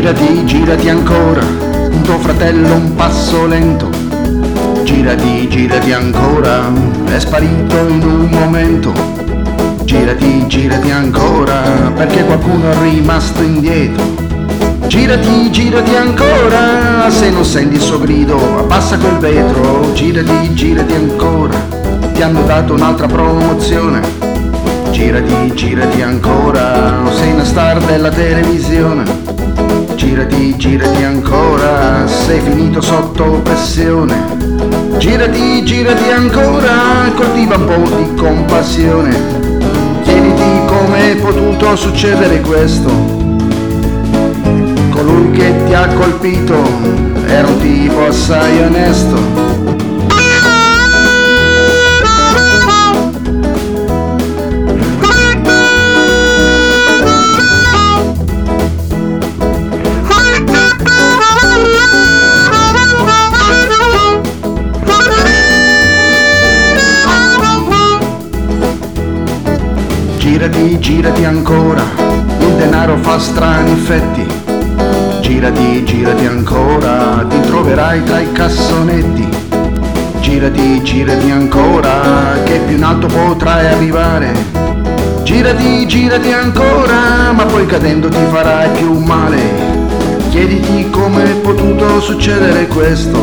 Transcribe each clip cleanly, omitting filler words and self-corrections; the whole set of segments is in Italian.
Girati, girati ancora, tuo fratello un passo lento. Girati, girati ancora, è sparito in un momento. Girati, girati ancora, perché qualcuno è rimasto indietro. Girati, girati ancora, se non senti il suo grido, abbassa quel vetro. Girati, girati ancora, ti hanno dato un'altra promozione. Girati, girati ancora, sei una star della televisione. Girati, girati ancora, sei finito sotto pressione. Girati, girati ancora, coltiva un po' di compassione. Chiediti come è potuto succedere questo. Colui che ti ha colpito era un tipo assai onesto. Girati, girati ancora, il denaro fa strani effetti. Girati, girati ancora, ti troverai tra i cassonetti. Girati, girati ancora, che più in alto potrai arrivare. Girati, girati ancora, ma poi cadendo ti farai più male. Chiediti come è potuto succedere questo.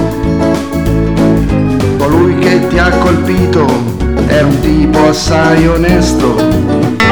Colui che ti ha colpito era un tipo assai onesto.